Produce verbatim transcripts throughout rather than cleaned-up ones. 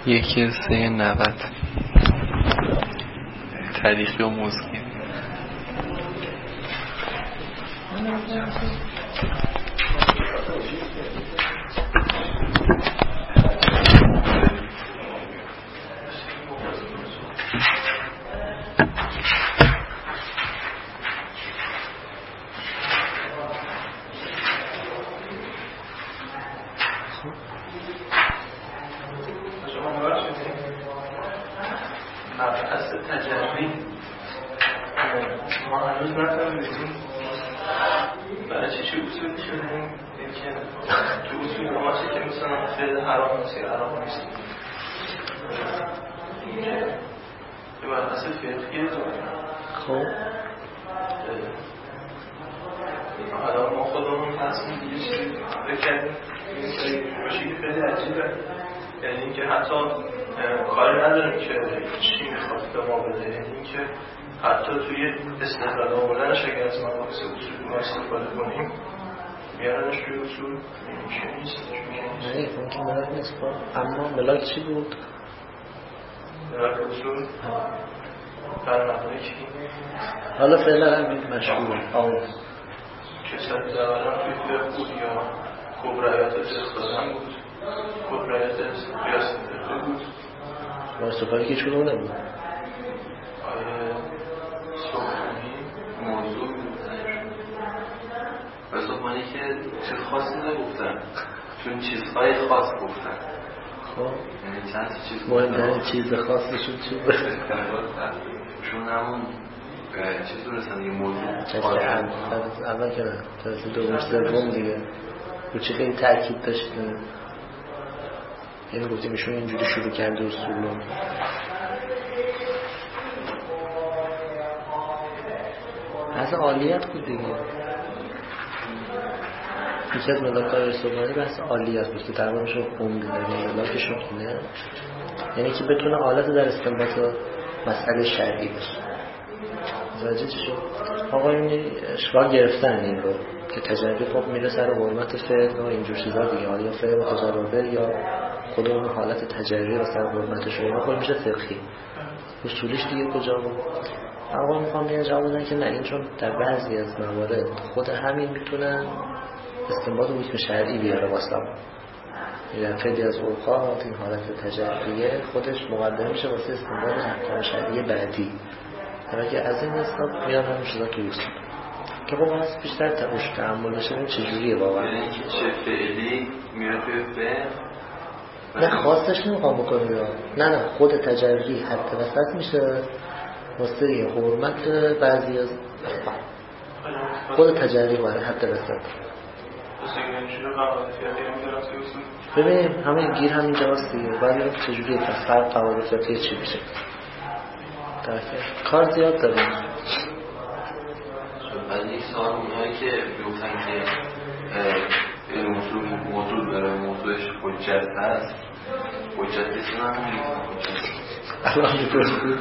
یکی سه نود تاریخی و موسیقی. مبحث تجربی ما هنوز نفهمیدیم برای چی چی اصول شدیم که تو اصول ما چی که مثلا فعل حرام نیست یا حرام نیست یه مبحث فقهیه خب حالا ما خودمون تصمیم دیگه چیزی بکنیم باشی خیلی عجیبه، یعنی اینکه حتی کاری نداریم که چی میخواد به ما بده، یعنی اینکه حتی توی استفاده آوردنش اگر از مباحث اصولی ما استفاده کنیم میارنش توی اصول میشه نیست نه ممکن ملاک نیست. اما ملاک چی بود؟ ملاک اصول در مبنای کی؟ حالا فعلا همین مشهور آن کسایی زبانم توی فقه بود یا کبرایات استخدادن بود، کبرایات قیاس فقه بود مصطفی که چون نبود. آره سخنی موضوع و سخنی که چیز خاصی نگفتن چون چیزهای خاص گفتن. خب یعنی چند چیز مهمترین چیز خاصشون چی بود؟ چون همون چیز درستن یه موضوع چیزه اول که نه تازه دوم سوم دیگه رو چی خیلی تأکید داشته، یعنی گفتیم ایشون اینجوری شروع کرده اصولو. بحث عالیت بود دیگه. یکی از ملاک‌های رسولانی بحث عالیت بود که تقریبا شو خوندی داریم ملاکشون اینه، یعنی که بتونه آلت در استنباط مسئله شرعی باشه. متوجه چی شد؟ آقایون اشکال گرفتن این رو که تجربی خب میره سر حرمت فعل و اینجور چیزا دیگه، حالا یا فعل متجربه یا خود اون حالت تجربی و سر حرمتش رو خود میشه فقهی. اصولیش دیگه کجا بود؟ آقا میخوام یه جواب بدن که نه، این چون در بعضی از موارد خود همین میتونن استنباط حکم شرعی بیاره واسه یعنی خیلی از اوقات این حالت تجربیه خودش مقدمه میشه واسه استنباط احکام شرعی بعدی. حالا که از این حساب میان همون چیزا توی اصول که خب از بیشتر تقوش تعمل بشه این چجوریه واقعا، یعنی که چه فعلی میره توی فعل نه خواستش نمیخوام بکنم یا نه نه خود تجربی حتی وسط میشه واسه یه حرمت بعضی از خود تجربی باید حتی وسط. ببین همه گیر همین جواست دیگه، باید این چجوریه پس فرق قواعد فقهی چی میشه کار زیاد داریم. بعد یک سال اونهایی که بیوفتن که این موضوع موضوع داره موضوعش حجت هست، حجت بسیار هم الان میکنید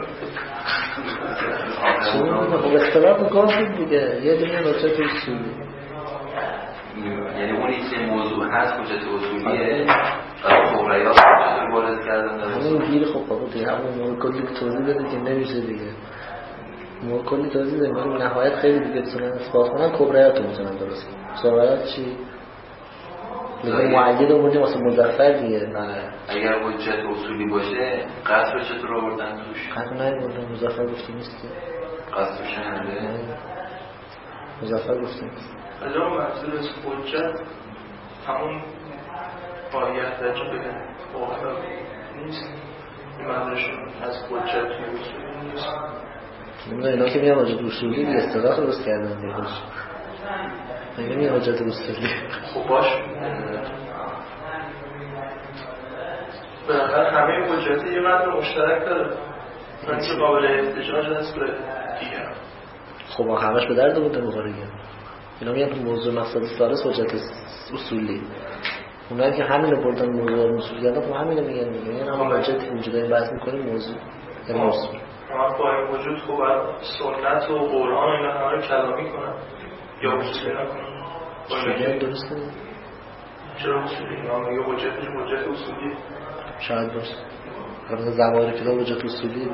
خب اختلاف مکان دیگه یه دونه حجت اصولی، یعنی اونی که موضوع هست حجت اصولیه خبریات حجت وارد کردن داره همون گیر. خب بابا دیگه همون مورد کلی توضیح بده که نمیشه دیگه، مورد کلی توضیح بده میگیم نهایت خیلی دیگه بتونن اثبات کنن کبریات رو میتونن درست کنن. صحبت چی؟ میگه معید آوردیم واسه مظفر دیگه. نه اگر حجت اصولی باشه قصر چطور آوردن توش؟ قصر نمی‌آوردن، مظفر گفتی نیست که قصر شنده مظفر گفتی نیست. از اون منظور از حجت همون باید رجع بگن واقعا نیست، این منظورشون از حجت اصولی نیست. نمیدونم اینا که میان حجت اصولی دیگه اصطلاح درست کردن دیگه دیگه میان حجت اصولی. خب باش بالاخره همه حجتی یه متن مشترک داره، من که قابل احتجاج هست به دیگر. خب همش به درد بوده بخوره دیگه. اینا میان تو موضوع مقصد ثالث حجت اصولی، اونایی که همین رو بردن موضوع اصولی کردن خب همین رو میگن دیگه، این همون حجت اینجا داریم بحث میکنیم موضوع یعنی اصول. اما با این وجود خب سنت و قرآن و اینا همه رو کلامی کنن یا اصولی نکنن. شریعت درسته؟ چرا اصولی؟ ما میگه حجتش حجت اصولی شاید باشه. مثلا زبان کتاب وجود اصولی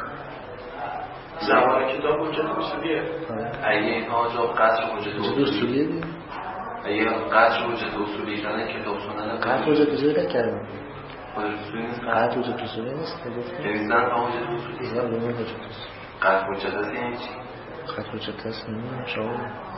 زبان کتاب وجود اصولیه. اگه اینها جا قصر وجود اصولیه دی اگه قصر وجود اصولی شدن کتاب سنن قصر وجود اصولی نکردم. قصر وجود اصولی نیست یعنی زن ها وجود اصولی زن وجود اصولی قصر وجود هست یعنی چی؟ قصر وجود هست نمیم شما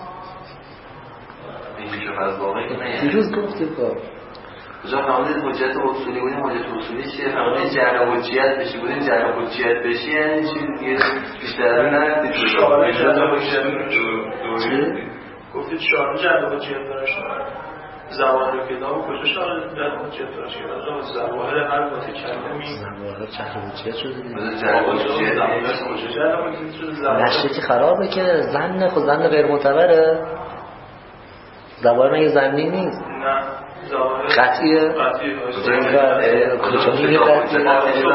اینجا که از واقعی که نه دیروز گفتی کار کجا فهمدید حجت اصولی بودیم حجت اصولی چیه؟ فهمدید جعل حجیت بشی بودیم جعل حجیت بشی یعنی چی دیگه بیشتر نرفتید شعاره جعل حجیت چی؟ گفتید شعاره جعل حجیت داشت زبان کتاب کجا شعاره جعل حجیت داشت؟ زبان هر متکلمی زبان جعل حجیت شده دیگه جعل حجیت نشته که خرابه که زن خود زن غیر معتبره زبان مگه زنی نیست نه قطعیه؟ کجا میگه قطعیه؟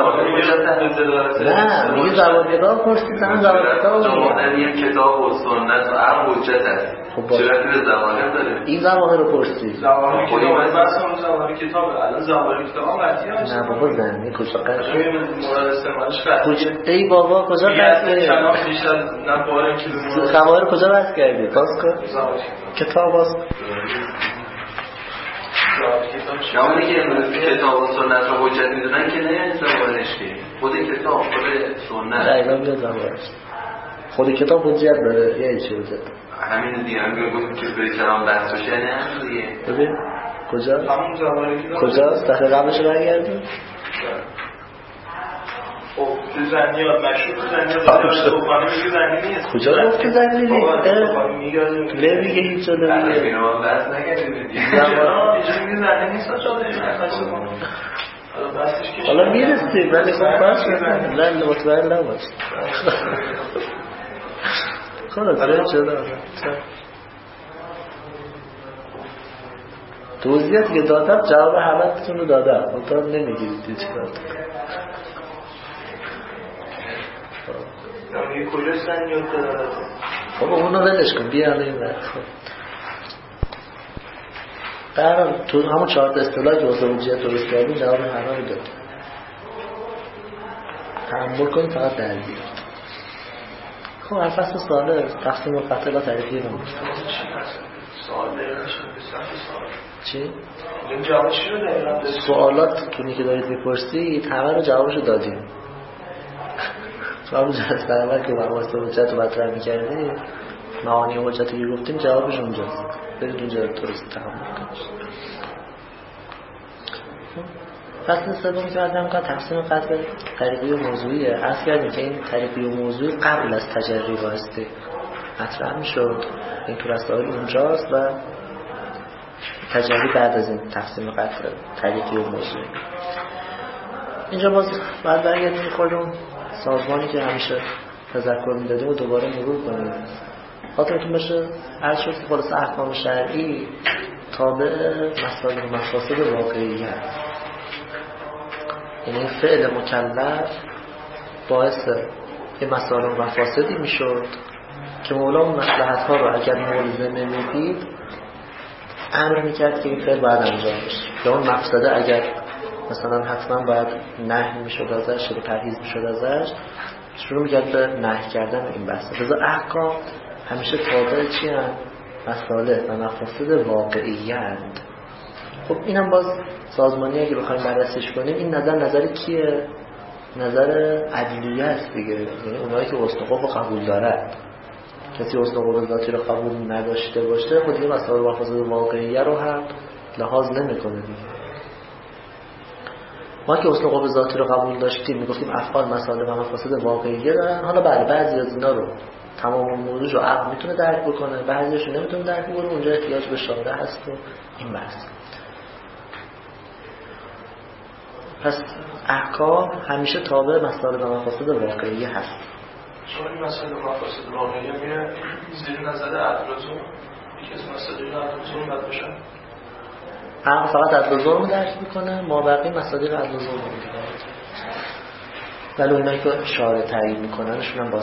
نه میگه زبان کتاب پرسید زمان زبان کتاب زمان یک کتاب و سنت و عقل حجت هست چرا که زبانه داره؟ این زبانه رو پرسید زبانه کتاب بس اون زبانه کتاب الان زبانه کتاب قطعیه هست نه بابا زنی کجا قطعیه؟ مورد استعمالش قطعیه ای بابا کجا قطعیه؟ خبار کجا بس کردی؟ باز کن کتاب باز شامونی که امروز کتاب و سنت رو حجت میدونن که نه یعنی زبانش که خود کتاب خود سنت دقیقا میاد زبانش خود کتاب حجت داره یعنی چی حجت همین دیگه هم بگوید که به کلام دست بشه نه هم دیگه ببین کجا همون زبانه کتاب کجا صفحه قبلش رو برگردیم خب تو زنیات مشروع تو زنیات صبحانه میگه زنی نیست کجا گفت که زنی نیست نمیگه هیچ جا نمیگه بیرون بس نگردیم زبان اینجا میگه زنی نیست حالا میرسیم ولی خب باش نه مطمئن نباش خلاص بریم جدا توضیحاتی که دادم جواب همتون رو دادم منطقه نمیگیرید هیچ کار یعنی کجا زنیات داره بابا اونو ولش کن بیا الان این در تو همون چهار تا اصطلاحی که واسه حجیت درست کردیم جواب همه رو داد تأمل کنید فقط درگیر خب هر فصل ساله تقسیم القتل ها تعریفی رو میشه سوال دقیقه شده سوال چی؟ این جواب چی رو دقیقه؟ سوالات تونی که دارید میپرسید همه رو جوابشو دادیم تو همون جلسه اول که مباحث حجت رو مطرح میکردیم معانی حجت رو گفتیم جوابش اونجاست برید اونجا درست تحمل کنید فصل سوم که مطرح میکنم تقسیم قتل طریقی و موضوعیه عرض کردیم که این طریقی و موضوعی قبل از تجری بایسته مطرح میشد این تو رسائل اونجاست و تجری بعد از این تقسیم قتل طریقی و موضوعی اینجا باز بعد برگردیم خودمون سازمانی که همیشه تذکر میدادیم و دوباره مرور کنیم خاطرتون باشه هر شد که خلاص احکام شرعی تابع مسائل و مفاسد واقعی هست یعنی فعل مکلف باعث یه مسائل و مفاسدی میشد که مولا اون مصلحت ها رو اگر ملزمه میدید امر میکرد که این فعل باید انجام بشه یا اون مفسده اگر مثلا حتما باید نهی میشد ازش یا پرهیز میشد ازش شروع میکرد به نهی کردن این بحث لذا احکام همیشه تابع چی هست؟ مسائل و مفاسد واقعی هست. خب اینم باز سازمانی اگه بخوایم بررسیش کنیم این نظر نظر کیه؟ نظر عدلیه است دیگه یعنی اونایی که استقاب رو قبول دارد کسی استقاب ذاتی رو قبول نداشته باشه خود دیگه مسائل و مفاسد واقعیه رو هم لحاظ نمیکنه دیگه ما که اصل قوه ذاتی رو قبول داشتیم میگفتیم افعال مسائل و مفاسد واقعیه دارن حالا بله بعضی از اینا رو تمام موضوع رو عقل میتونه درک بکنه بعضیش رو نمیتونه درک بکنه اونجا احتیاج به شارع هست و این بحث پس احکام همیشه تابع مسائل و مفاسد واقعیه هست شما این مسائل و مفاسد واقعیه میره زیر نظر عدل و ظلم یکی از مسائل عدل و ظلم باید باشن عقل فقط عدل و ظلم درک میکنه ما بقیه مصادیق عدل و ظلم میکنه ولی اونایی که شارع تعیین میکننشون هم باز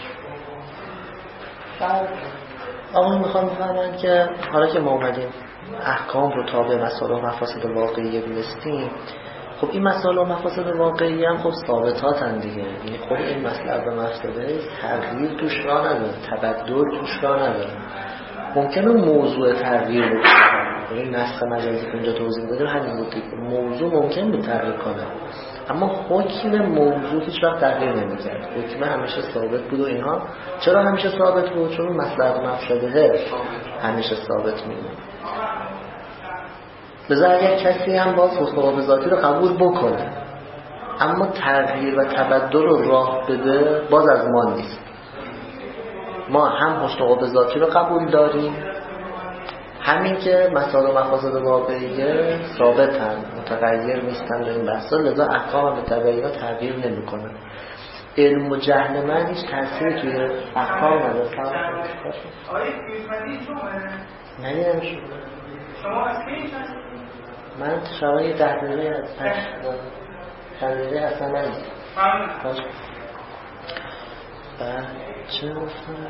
آقا میخوام بفهمن که حالا که ما اومدیم احکام رو تابع مسائل و مفاسد واقعیه دونستیم خب این مسائل و مفاسد واقعی هم خب ثابتاتن دیگه، یعنی خود این مسئله به مفسده تغییر توش راه نداره، تبدل توش راه نداره. ممکنه موضوع تغییر بکنه، این نسخ مجازی که اونجا توضیح دادیم همین بود دیگه، موضوع ممکن بود تغییر کنه اما حکم موضوع هیچ وقت تغییر نمی‌کرد، حکم همیشه ثابت بود. و اینها چرا همیشه ثابت بود؟ چون مسئله مفسده همیشه ثابت میمونه. لذا اگر کسی هم باز حکم ذاتی رو قبول بکنه اما تغییر و تبدل رو راه بده، باز از ما نیست. ما هم حسن عقوبه ذاتی رو قبول داریم، همین که مسائل و مفاسد واقعیه ثابتن، متغیر نیستن در این بحثا، لذا احکام به تبعیض تغییر نمیکنه. علم و جهل من هیچ تأثیری توی احکام نداره. آقای فیلمدی چونه؟ ندیدم شما شما از کی هستید؟ من شما یه ده دقیقه از پنج چند دقیقه اصلا نمید ممنون. چه گفتم؟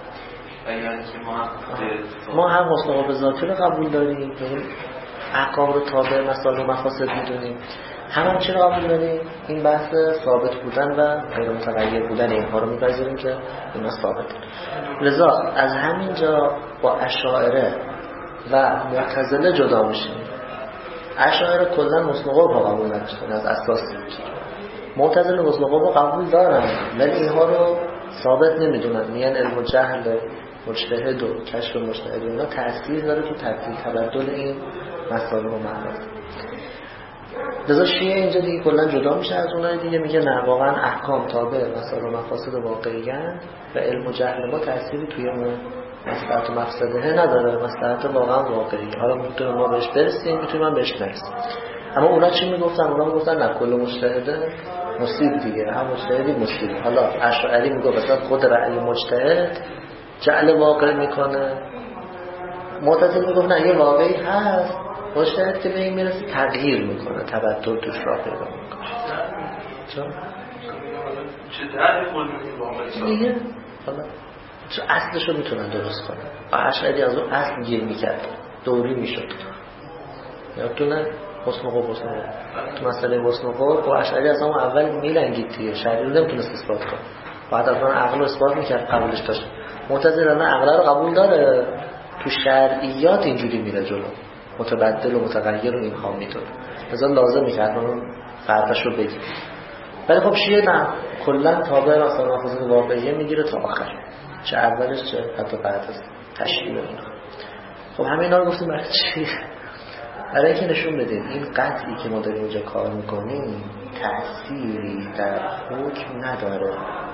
ما ما هم حسن عقوبه ذاتی رو قبول داریم، یعنی احکام رو تابع مسائل و مفاسد میدونیم، هم هم چی رو قبول داریم؟ این بحث ثابت بودن و غیر متغیر بودن اینها رو میپذیریم که اینا ثابته. لذا از همین جا با اشاعره و معتزله جدا میشیم. اشاعره کلا حسن عقوبه رو قبول نداشتن از اساس، معتزله حسن عقوبه رو قبول دارن ولی اینها رو ثابت نمیدونن، میگن علم و جهل مجتهد و کشف مجتهد اینا تأثیر داره تو تبدیل تبدل این مسائل و مفاسد. لذا شیعه اینجا دیگه کلا جدا میشه از اونای دیگه، میگه نه واقعا احکام تابع مسائل و مفاسد واقعی هستند و علم و جهل ما تأثیری توی اون مصلحت و مفسده نداره، مصلحت واقعا واقعی. حالا میتونیم ما بهش برسیم، میتونیم من بهش نرسیم. اما اونا چی میگفتن؟ اونا میگفتن نه کل مجتهد مصیب دیگه، هم مجتهدی مصیب. حالا اشعری میگه مثلا خود رأی مجتهد جعل واقع میکنه، معتزله میگه نه یه واقعی هست، مجتهد که به این میرسه تغییر میکنه، تبدل توش راه پیدا میکنه. چون چه درد خود میگه دیگه حالا چون اصلش رو میتونن درست کنن و اشعری از اون اصل گیر میکرد، دوری میشد. یادتونه حسن عقوبه حسن عقوبه تو مسئله حسن عقوبه با اشعری از اون اول میلنگید دیگه، شرعی رو نمیتونست اثبات کنه، بعد از اون عقل رو اثبات میکرد، قبولش داشت. معتزله نه عقل رو قبول داره، تو شرعیات اینجوری میره جلو، متبدل و متغیر رو اینها میدونه، لذا لازم میکرد اون فرقش رو بگیم. ولی خب شیعه نه، کلا تابع مثلا مفاسد واقعیه میگیره تا آخر، چه اولش چه حتی بعد از تشریح اینا. خب همه اینا رو گفتیم برای چی؟ برای اینکه نشون بدیم این قطعی که ما داریم اینجا کار میکنیم تأثیری در حکم نداره،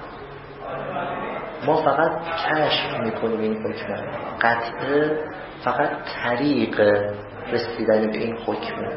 ما فقط کشف میکنیم این حکم، قطعه فقط طریق رسیدن به این حکم،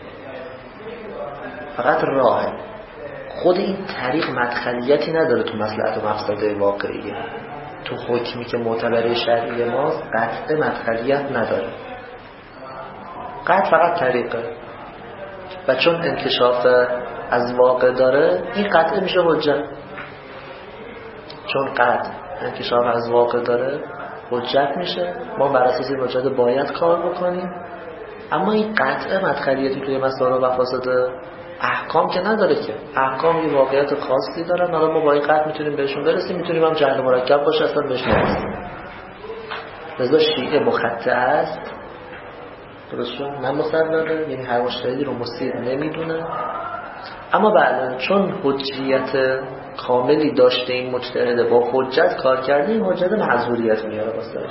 فقط راه. خود این طریق مدخلیتی نداره تو مصلحت و مفسده واقعیه. تو حکمی که معتبر شرعی ماست قطعه مدخلیت نداره، قطع فقط طریقه و چون انکشاف از واقع داره این قطعه میشه حجت. چون قطع انکشاف از واقع داره حجت میشه، ما بر اساس این حجت باید کار بکنیم. اما این قطعه مدخلیتی توی مسائل و مفاسد احکام که نداره که، احکام یه واقعیت خاصی دارن، حالا ما با این قطع میتونیم بهشون برسیم، میتونیم هم جهل مرکب باشه اصلا بهش نرسیم. لذا شیعه مخطئ است، درستون نه مصوره، یعنی هر مجتهدی رو مصیب نمیدونه. اما بله چون حجیت کاملی داشته این مجتهد با حجت کار کرده، این حجت معذوریت میاره واسش.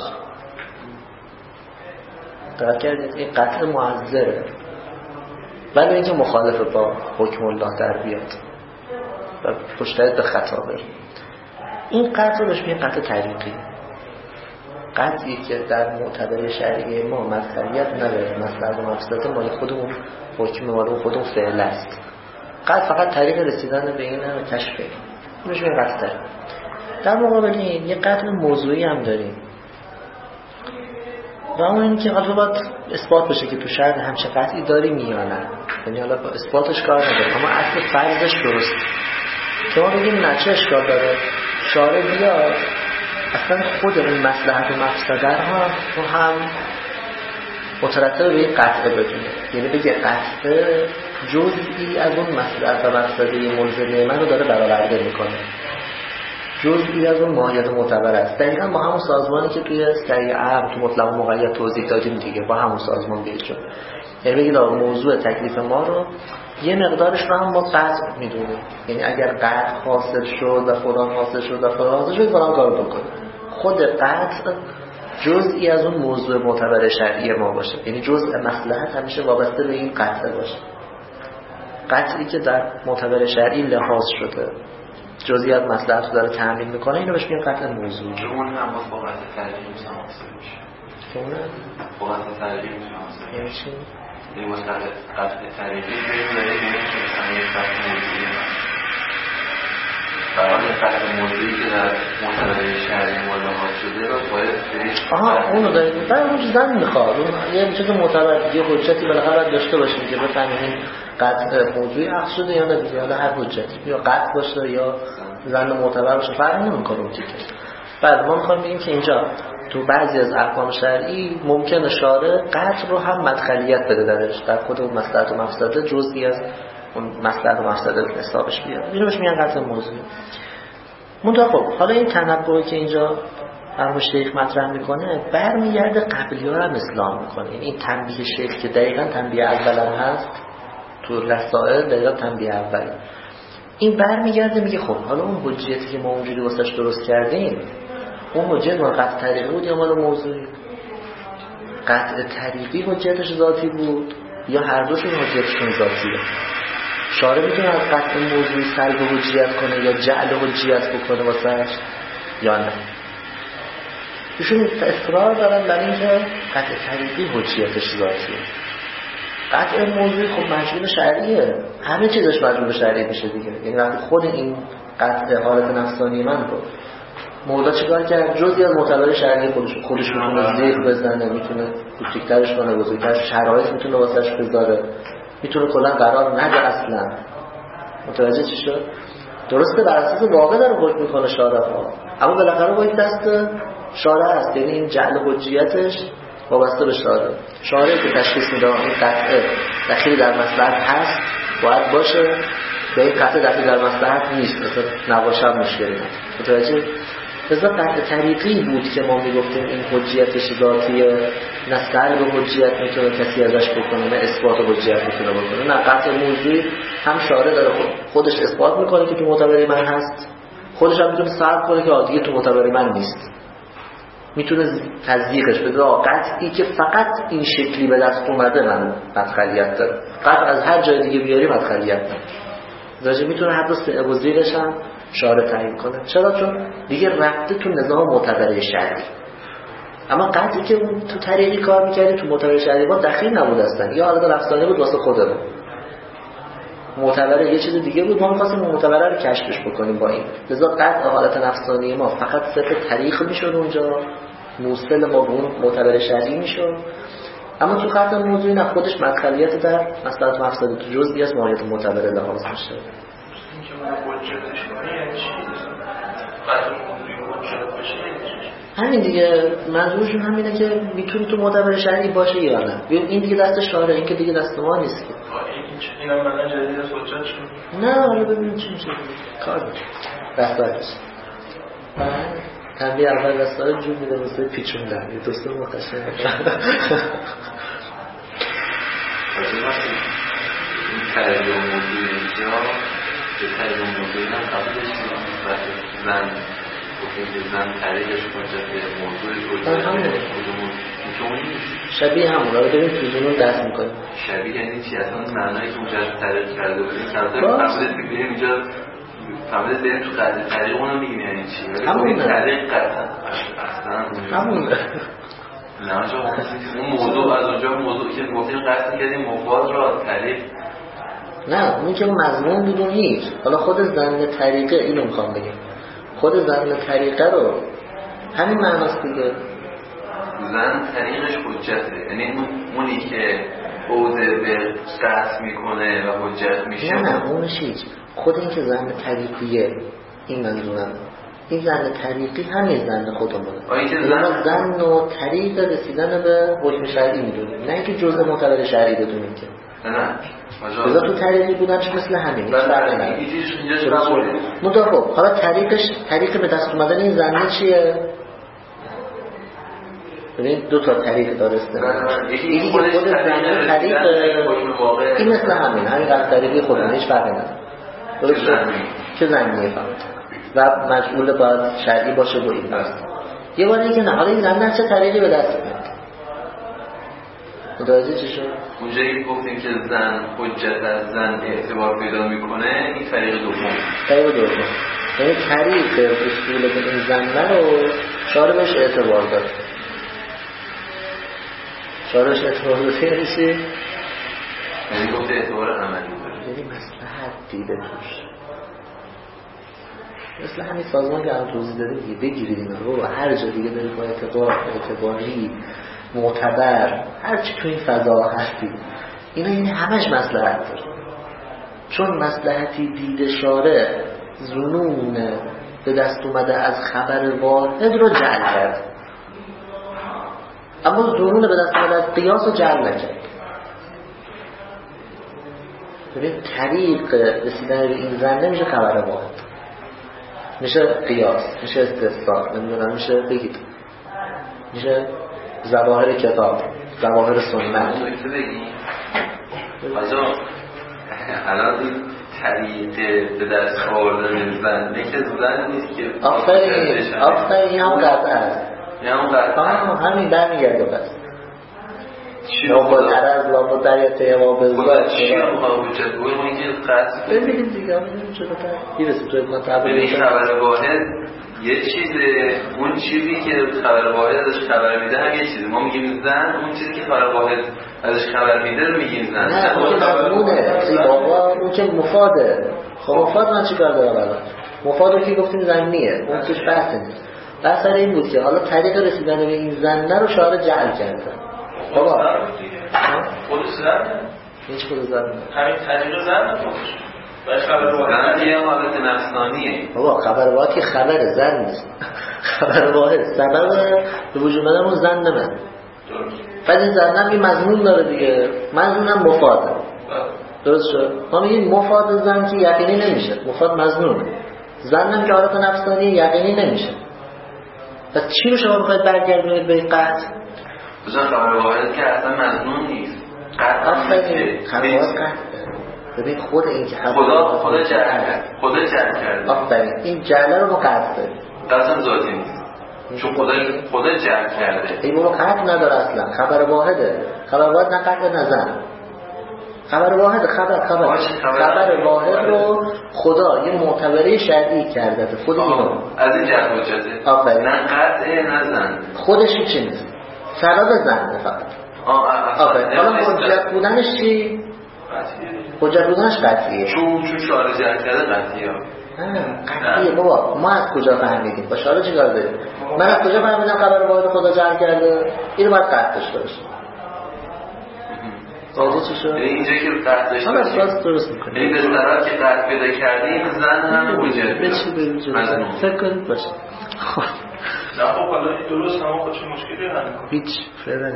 دقت کردید این قطع معذره، ولی اینکه مخالف با حکم الله در بیاد و مجتهد به خطا بره. این قطع رو بهش میگن قطع طریقی، قطعی که در معتبر شرعی ما مدخلیت نداره، مصلحت و مفسده مال خودمون، حکم مال خودمون فعل است. قطع فقط طریق رسیدن به این کشفه، بهش میگن قطع طریقی. در مقابل این یه قطع موضوعی هم داریم و اون این که حالا باید اثبات بشه که تو شرع همچه قطعی داریم یا نه، یعنی حالا با اثباتش کار نداره، اما اصل فرضش درست که ما بگیم نه چه اشکال داره شارع بیاد اصلا خود این مصلحت و مفسده ها رو هم مترتب به این قطعه بدونه، یعنی بگه قطعه جزئی از اون مصلحت و مقصده ملزمه من رو داره برآورده میکنه، جزئی از اون ماهیت معتبر است. دقیقاً با همون سازمانی که توی سریع عام تو مطلق و مقید توضیح دادیم دیگه، با همون سازمان بیاد شد. یعنی بگید آقا موضوع تکلیف ما رو یه مقدارش رو هم با قطع میدونه، یعنی اگر قطع حاصل شد و فلان حاصل شد و فلان حاصل شد فلان کار بکنه. خود قطع جزئی از اون موضوع معتبر شرعی ما باشه، یعنی جزء مصلحت همیشه وابسته به این قطع باشه. قطعی که در معتبر شرعی لحاظ شده جزئی از مصلحت رو داره تامین میکنه، اینو بهش میگن قطع موضوعی. اون هم با قطع ترجیح متناسب میشه. اون با قطع ترجیح متناسب یعنی چی؟ این مثلا قطع ترجیح بین داره که مثلا یک قطع موضوعی هست. برای قطع موضوعی که در معتبر شرعی ملاحظه شده رو باید بهش آها اونو داریم. بعد اون چیزا میخواد اون یه چیز معتبر یه حجتی بالاخره داشته باشیم که بفهمیم قطع موضوعی عقد شده یا نه دیگه، حالا هر حجتی یا قطع باشه یا زن معتبر باشه فرقی نمیکنه اون دیگه. بعد ما میخوایم بگیم که اینجا تو بعضی از احکام شرعی ممکنه شارع قطع رو هم مدخلیت بده درش، در خود اون مصلحت و مفسده جزئی از اون مصلحت و مفسده حسابش بیاد. اینو بهش میگن قطع موضوعی. منتها خب حالا این تنبؤی که اینجا مرحوم شیخ مطرح میکنه برمیگرده قبلی‌ها رو هم اصلاح میکنه. این تنبیه شیخ که دقیقاً تنبیه اول هم هست تو رسائل، دقیقاً تنبیه اولی، این برمیگرده میگه خب حالا اون حجیتی که ما اونجوری واسش درست کردیم اون حجیت مال قطع طریقی بود یا مال موضوعی؟ قطع طریقی حجیتش ذاتی بود یا هر دوشون حجیتشون ذاتیه؟ شارع میتونه از قطع موضوعی سلب حجیت کنه یا جعل حجیت بکنه واسش یا نه؟ ایشون اصرار دارن بر اینکه قطع طریقی حجیتش ذاتیه. قطع موضوعی خب مجموع شرعیه، همه چیزش مجموع شرعی میشه دیگه. یعنی وقتی خود این قطع حالت نفسانی من رو مولا چیکار کرد؟ جزئی از معتبر شرعی خودش خودش میتونه زیر بزنه، میتونه کوچیک‌ترش کنه، بزرگترش، شرایط میتونه واسش بذاره، میتونه کلا قرار نده اصلا. متوجه چی شد؟ درسته بر اساس واقع داره حکم میکنه شارع ها، اما بالاخره با این دست شارع هست، یعنی این جعل حجیتش وابسته به شارع. شارعی که تشخیص میده این قطعه دخیل در مصلحت هست باید باشه، به این قطعه دخیل در مصلحت نیست مثلا نباشه هم مشکلی نداره. متوجه؟ لذا قطع طریقی بود که ما میگفتیم این حجیتش ذاتیه، نه سلب حجیت میتونه کسی ازش بکنه نه اثبات حجیت میتونه بکنه. نه قطع موضوعی هم شارع داره خودش اثبات میکنه که تو معتبر من هست، خودش هم میتونه سلب کنه که دیگه تو معتبر من نیست، میتونه تضییقش بده. قطعی که فقط این شکلی به دست اومده من مدخلیت داره، قطع از هر جای دیگه بیاری مدخلیت داره. لذا میتونه حتی سه و زیرش هم شارع تعیین کنه. چرا؟ چون دیگه رفته تو نظام معتبر شرعی. اما قطعی که تو طریقی کار میکردی تو معتبر شرعی ما دخیل نبود هستن، یا حالت نفسانی بود واسه خودمون، معتبر یه چیز دیگه بود، ما می‌خواستیم معتبر رو کشفش بکنیم با این. لذا قطع حالت نفسانی ما فقط صرف طریق میشد اونجا، موصل ما به اون معتبر شرعی میشد. اما تو قطع موضوعی نه، خودش مدخلیت در مصلحت و مفسده تو جزئی از ماهیت معتبر لحاظ میشه. اینکه ما حجتش کنیم یعنی چی؟ قطع موضوعی حجت بشه یعنی چی؟ همین دیگه، منظورشون همینه که میتونه تو معتبر شرعی باشه یا نه. این دیگه دست شارع، این که دیگه دست ما نیست که. این هم مثلا جدید از حجت شد. نه حالا ببینیم چی میشه کار میشه. رفتارش تنبیه اول رستار جور میده واسه پیچوندن یه دوسته مخشن این تریه موضوعی اینجا که تریه موضوعی هم قبلش زن که زن طریقش حجت موضوع حجت شبیه همون رو بریم تو زنون دست میکنیم. شبیه یعنی چی؟ اصلا معنایی که اونجا طریق کرده بودیم فهمده بگیریم اینجا فهمده بریم تو قدر طریق اونو بگیم یعنی چی؟ همونه طریق قطعا اصلا همونه نه آنجا اون موضوع از اونجا موضوع که گفتیم قصد کردیم مفاد را طریق نه اون که مضمون بدون هیچ. حالا خود زن طریقه اینو میخوام بگیم، خود زن طریقه رو همین معناست دیگه. زن طریقش حجته، یعنی اونی که عوضه به قصد میکنه و حجت میشه. نه نه اونش هیچ، خود این که زن طریقیه این منظورم این زن طریقی همین زن خودمونه. آیا که ما زن و طریق رسیدن به حکم شرعی میدونیم، نه اینکه جزء معتبر شرعی بدونیم که نه بذار تو طریقی بودن چه مثل همین هیچ فرقی نداره. مدام خب حالا طریقش طریق به دست اومدن این زنه چیه؟ ببین دو تا طریق داره استعمال. یکی خود زنه طریق این مثل همین همین قرار طریقی خودمون هیچ فرقی نداره. درسته؟ که زنیه فقط و مجبور باید شرعی باشه با این هست. یه بار دیگه نه حالا این زنه چه طریقی به دست میاد؟ متوجه چی شد؟ اونجایی گفتیم که زن حجت از زن اعتبار پیدا میکنه، این طریق دوم. طریق دوم یعنی طریق اصول به این زنه رو شارع بهش اعتبار داد. شارعش اعتبار داد یعنی چی؟ یعنی گفته اعتبار عملی داره. یعنی مصلحت دیده توش. مثل همین سازمان که هم توضیح داده دیگه بگیرید این رو هر جا دیگه برید با اعتبار اعتباری معتبر هر چی تو این فضا هستی اینا یعنی همش مصلحت داره، چون مصلحتی دیده شارع ظنون به دست اومده از خبر واحد رو جعل کرد، اما ظنون به دست اومده از قیاس رو جعل نکرد. ببین طریق رسیدن به این زن نمیشه خبر واحد، میشه قیاس، میشه استثبات، نمیدونم میشه بگید میشه ظواهر کتاب، ظواهر سنت. نکته بگی آجا الان این طریق به دست آوردن زن که زن نیست که آفرین آفرین این همون قطعه هست، این همون قطعه همین برمیگرده بس لابد عرض لابد در یه وابزد چی رو مخواه بچه بگوی ما اینکه قطع ببینیم دیگه همین شده تر بیرسیم توی من تبریل ببین خبر واحد یه چیزه، اون چیزی که خبر واحد ازش خبر میده هم یه چیزه. ما میگیم زن، اون چیزی که خبر واحد ازش خبر میده رو میگیم زن. نه اون که مضمونه سی بابا، اون که مفاده. خب مفاد من چی کار دارم الان؟ مفاد رو که گفتیم زنیه، اون توش بحث نیست. بحث این بود که حالا طریق رسیدن به این زنه رو شارع جعل کرده. بابا خود زن هیچ خود زن همین طریق زن خودش باش خبر واحد زن یه حالت نفسانیه. بابا خبر واحد که خبر زن نیست، خبر واحد سبب به وجود اومدن اون زن من. بعد این زن هم این مضمون داره دیگه، مضمون هم مفاده. درست شد؟ ما میگیم مفاد زن که یقینی نمیشه، مفاد مضمونه. زن هم که حالت نفسانی یقینی نمیشه. پس چی رو شما بخواید برگردونید به این قطع؟ بزن خبر واحد که اصلا مضمون نیست، قطع نیست. خبر واحد قطع. ببین خود این که خدا خدا جعل کرد، خدا جعل کرد. آفرین این جعل رو ما قطع داریم. قسم ذاتی نیست، چون خدا خدا جعل کرده. این ما قطع نداره اصلا، خبر واحده. خبر واحد نه قطع نه زن. خبر واحد خبر خبر خبر واحد رو خدا یه معتبره شرعی کرده خود اینو از این جهت حجته. آفرین. نه قطع نه زن، خودش چی نیست، سبب زن فقط. آفرین. حالا حجت بودنش چی؟ حجت بودنش قطعیه. چون چون شارع جعل کرده قطعیه. قطعیه بابا. ما از کجا فهمیدیم؟ با شارع چیکار داریم؟ من از کجا فهمیدم خبر واحد خدا جعل کرده؟ اینو باید قطع داشته باشه. واضح چی شد؟ اینجا که قطع داشته باشه راست درست میکنه. این بسترات که قطع پیدا کردیم زن هم حجت به چی بریم جلو؟ فکر کنید باشه. خب نه خب حالا درست هم خودش مشکلی حل میکنه. هیچ فعلا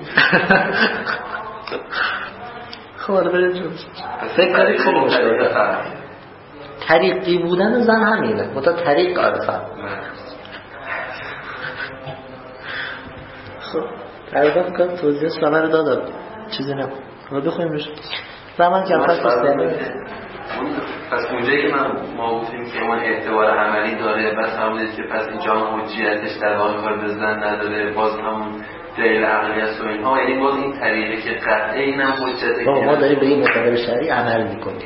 خب حالا بریم جلو. فکر کنید خیلی مشکل طریقی بودن زن همینه، متا طریق عرفه. خب تقریبا فکر توضیح سمه رو دادم، چیزی نبود. رو بخواییم روش زمان که پس بستنه. پس اونجایی که من ما گفتیم که اون اعتبار عملی داره، بس همونید که پس اینجا حجیتش در واقع کار به زن نداره، باز همون دلیل عقلیت و اینها، یعنی باز این طریقه که قطعه این هم حجته. ما داریم به این مطالب شرعی عمل میکنیم.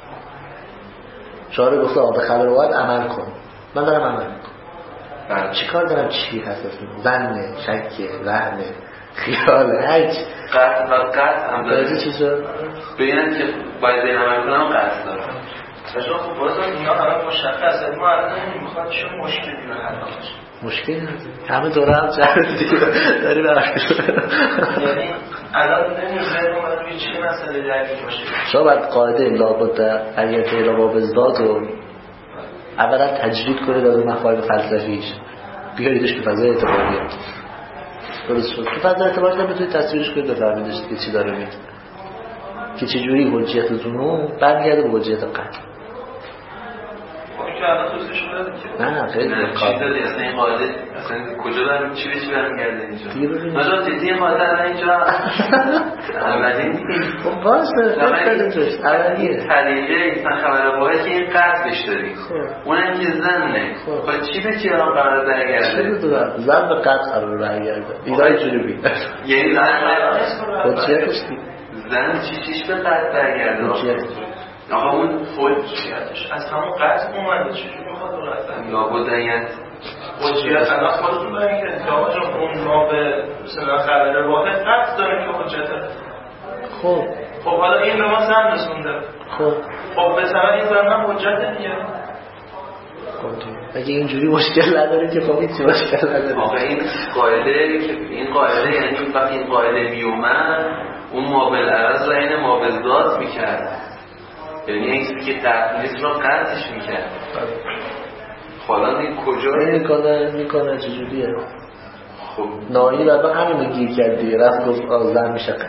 شارع گفته آب خبر واحد عمل کن، من دارم عمل میکنم. چی کار دارم؟ چی هست اسم؟ زنه، شکه، وهمه، خیاله، هیچ قطع و قطع هم داره. چی شد؟ بگیرن که باید این عمل کنم قطع داره. بچه‌ها خب باز اینا همه مشخصه، ما الان نمی‌خواد چه مشکلی رو حل کنیم. مشکلی نداره، همه دوره هم جهت دیگه داری برخیز. یعنی الان نمی‌ذاریم ما روی چه مسئله درگیر باشیم. شما باید قاعده لابد علیت را با بزداد و اولا تجرید کنید از مفاهیم فلسفیش، بیاریدش تو فضای اعتباریات. درست شد. تو فضای اعتباریات هم میتونید تصویرش کنید بفهمیدش که چی داره میگه، که چجوری حجیت ظنون برمیگرده به حجیت قطع. نه خیلی چی داری اصلا این قاعده اصلا کجا برمی چی به چی برمیگرده اینجا؟ نجات جدی قاعده الان اینجا اولی نیست. خب باشه فکر توش اولیه طریقه ایسان خبر واحد که این قطع بش داریم اونم که زنه. خب چی به چی الان قرار برگرده؟ چی دارم زن به قطع قرار برگرده ایرای جنوبی یعنی زن حجیتش زن چی چیش به قطع برگرده؟ آقا اون حجیتش از همون قطع اومده چجوری میخواد رو اصلا لابدایت حجیت الان خودتون دارین که آقا جان اون ما به سنا خبر واحد قطع داریم که حجته. خب خب حالا این به ما زن رسونده. خب خب به طبع این زن هم حجته دیگه. اگه اینجوری مشکل نداریم که خب هیچ مشکل نداریم. آقا این قاعده که این قاعده یعنی وقتی این قاعده میومد اون مابل عرض را این مابل ذات میکرد، یعنی اینکه که قطع نیست را قطعش میکرد. حالا این کجا میکنه میکنه چجوریه؟ خب نایی بعد همین رو گیر کردی رفت گفت آزن میشه قطع.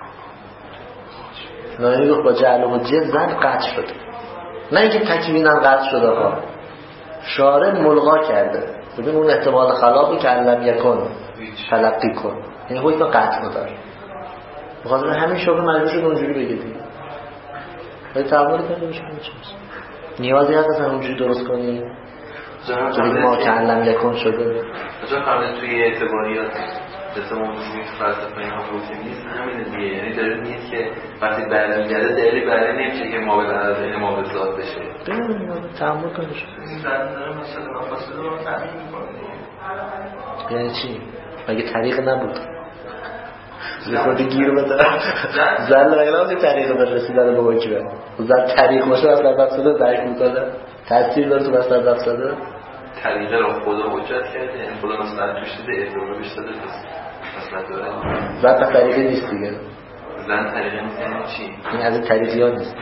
نایی گفت با جعل و حجیت زن قطع شد، نه اینکه تکوینم قطع شد. آقا شارع ملغا کرده ببین اون احتمال خلابی که علم یکن تلقی کن، یعنی حکم قطع نداره. بخاطر همین شبه مجبور شد اونجوری بگه دیگه. باید تعامل کنیم بشه نیازی هست اصلا اونجوری درست کنیم جوری که ما که علم یکن شده. اجا قبل توی اعتباریات مثل موضوعی فلسفه این ها روتی نیست همینه دیگه، یعنی داره نیست که وقتی برمیگرده دلیلی برای نمیشه که ما به عرض این ما به ذات بشه. ببینیم تعامل کنیم این زن داره مثلا مفاصله رو تعمین میکنه. یعنی چی؟ مگه طریق نبود؟ خودی گیر بده زن رگلام که طریق به رسیدن به حکمه زن طریق باشه اصلا مقصده درک میکنه تاثیر داره تو مثلا مقصده طریقه رو خدا حجت کرده، یعنی خدا مثلا توش دیده اعتبار بهش داده مثلا داره. زن پس طریقه نیست دیگه. زن طریقه نیست یعنی چی؟ این از این طریقی ها نیست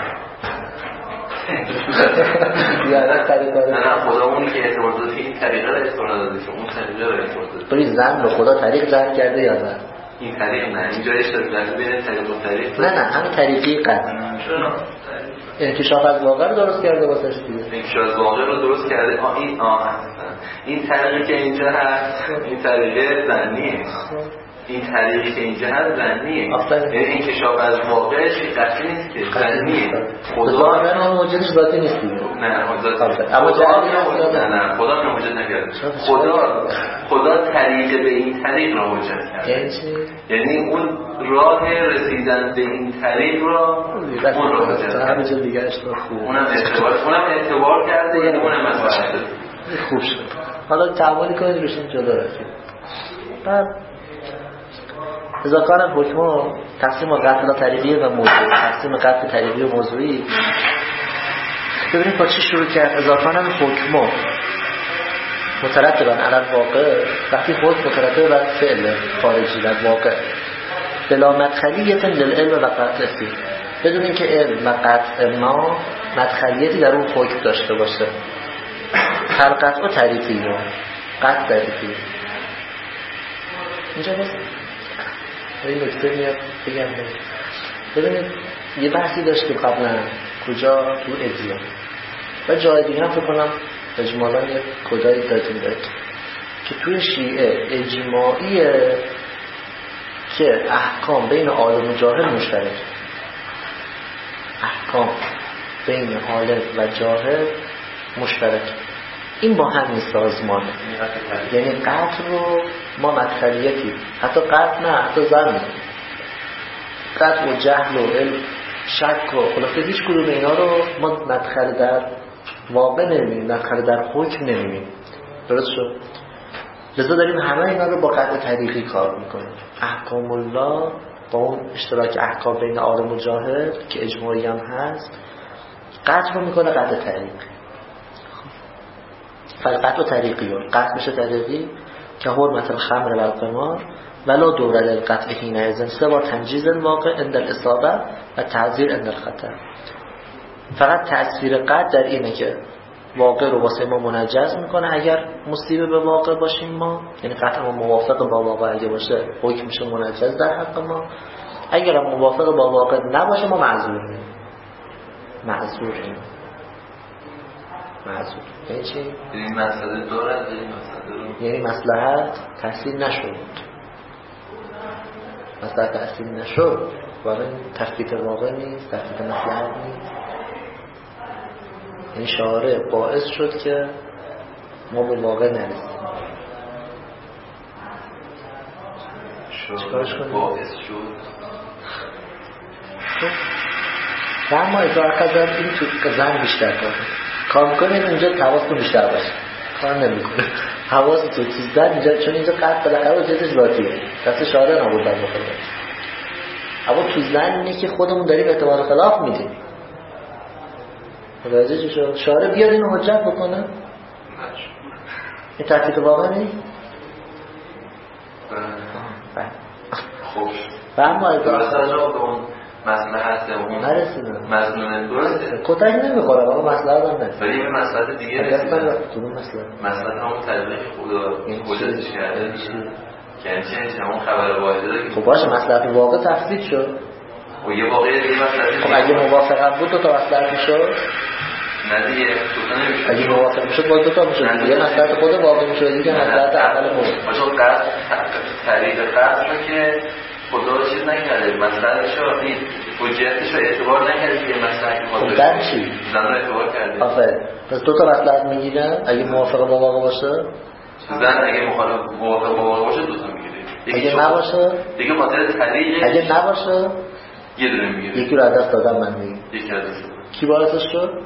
یعنی طریقه ها نه نه خدا اونی که اعتبار داده این طریقه رو اعتبار داده که اون طریقه رو اعتبار داده. تو این زن رو خدا طریق جهت کرده یا نه؟ این طریق نه اینجا اشتراک داره بین طریق و طریق. نه نه همین طریقی قطع انکشاف از واقع رو درست کرده واسش دیگه. انکشاف از واقع رو درست کرده. آه این آه این طریقی که اینجا هست این طریقه زنیه. این طریقی که اینجا هست زنیه. یعنی انکشاف از واقعش قطعی نیست که زنیه. خدا واقعا موجودش ذاتی نیست دیگه. نه ذاتی. اما نه نه خدا موجود نکرده. خدا خدا طریق به این طریق را موجود کرده. یعنی اون راه رسیدن به این طریق را اون را موجود کرده. همه جا دیگه اشتباه خوب. اونم اعتبار اونم اعتبار کرده یعنی اونم مسئله خوب شد. حالا تعاملی کنید روش جلو رفتیم. بعد اذا کان الحکم تقسیم قطع طریقی و موضوعی، تقسیم قطع طریقی و موضوعی. ببینید با چی شروع کرد؟ اذا کان الحکم مترتبا علی الواقع، وقتی حکم مترتب بر فعل خارجی و واقع بلا مدخلیت للعلم و قطع فی، بدون اینکه علم و قطع ما مدخلیتی در اون حکم داشته باشه. قطع و طریقی و قطع طریقی اینجا بس این نکته میاد بگم. ببینید یه بحثی داشتیم قبلا کجا تو اجزا و جای دیگه هم فکر کنم اجمالا یه کدایی دادیم داریم که توی شیعه اجماعیه که احکام بین عالم و جاهل مشترک، احکام بین عالم و جاهل مشترک. این با همین سازمانه، یعنی قطع رو ما مدخلیتی، حتی قطع نه حتی زن قطع و جهل و علم شک و خلاصه هیچ کدوم اینا رو ما مدخل در واقع نمی‌بینیم، مدخل در حکم نمی‌بینیم. درست شد؟ لذا داریم همه اینا رو با قطع طریقی کار میکنیم. احکام الله با اون اشتراک احکام بین عالم و جاهل که اجماعی هم هست قطع رو میکنه قطع طریقی. فالقطع و طریقی ها قطع بشه طریقی که حرمت الخمر و القمار ولا دوره للقطع حین ازن سه بار تنجیز الواقع عند الاصابه و تعذیر عند الخطر. فقط تأثیر قطع در اینه که واقع رو واسه ما منجز میکنه اگر مصیبه به واقع باشیم ما، یعنی قطعا موافق با واقع اگه باشه حکم میشه منجز در حق ما. اگر هم موافق با واقع نباشه ما معذوریم. معذوریم معذور یعنی چی؟ این مسئله دارد این مسئله رو یعنی مصلحت تحصیل نشد، مصلحت تحصیل نشد واقعا تفکیک واقع نیست، تفکیک مصلحت نیست. این شارع باعث شد که ما به واقع نرسیم. چیکارش کنیم؟ باعث شد و اما ازار قدر این تو زن بیشتر کنه کار میکنه، اینجا حواستون بیشتر باشه، کار نمیکنه حواست تو چیز در اینجا، چون اینجا قد بالاخره جزش باطیه دست شارع نبود در بخوره. اما تو زن اینه که خودمون داریم اعتبار خلاف میدیم. متوجه چی شد؟ شارع بیاد اینو حجت بکنه؟ این تحقیق واقع نیست؟ خوب و اما از درست راجع به اون مصلحت اون نرسیدم مظنون درسته کتک نمیخوره اما مصلحت هم نرسید. ولی به مصلحت دیگه رسیدم رسیدم. مصلحت مصلحت همون تطبیق خدا حجتش کرده که یعنی همون خبر واحده. خب باشه مصلحت واقع تفسیر شد و یه واقعی دیگه مصلحت خب اگه موافقت بود دو تا مصلحت میشد؟ نه دیگه دو تا نمیشد. اگه موافق میشد باید دو تا میشد دیگه، مصلحت خود واقع میشد دیگه مصلحت عمل بود. مثلا قصد طریق قصد رو که خدا چیز نکرده، مصلحتش رو این حجتش رو اعتبار نکرده که مصلحت خدا خب در چی؟ زن رو اعتبار کرده. آفرین. پس دو تا مصلحت میگیرن اگه موافق با واقع باشه؟ زن اگه مخالف موافق با واقع باشه دو تا میگیره. اگه نباشه؟ دیگه خاطر طریق اگه نباشه؟ یه دونه میگیره. یکی رو از دست دادم من دیگه. یکی از دست کی باعثش شد؟